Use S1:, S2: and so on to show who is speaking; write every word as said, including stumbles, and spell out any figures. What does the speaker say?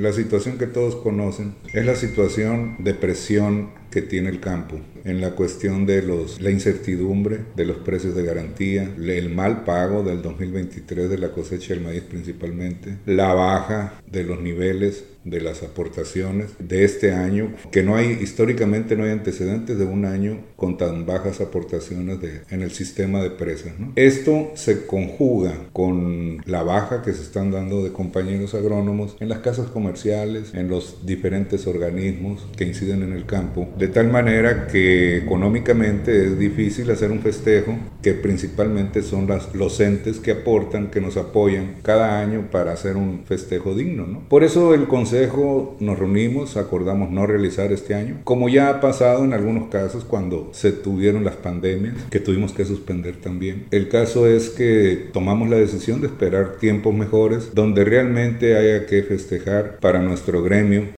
S1: la situación que todos conocen es la situación de presión que tiene el campo en la cuestión de los, la incertidumbre de los precios de garantía, el mal pago del dos mil veintitrés de la cosecha del maíz principalmente, la baja de los niveles de las aportaciones de este año, que no hay, históricamente no hay antecedentes de un año con tan bajas aportaciones de, en el sistema de presas, ¿no? Esto se conjuga con la baja que se están dando de compañeros agrónomos en las casas comerciales, en los diferentes organismos que inciden en el campo, de tal manera que económicamente es difícil hacer un festejo, que principalmente son las, los entes que aportan, que nos apoyan cada año para hacer un festejo digno, ¿no? Por eso el Consejo nos reunimos, acordamos no realizar este año, como ya ha pasado en algunos casos cuando se tuvieron las pandemias, que tuvimos que suspender también. El caso es que tomamos la decisión de esperar tiempos mejores, donde realmente haya que festejar para nuestro gremio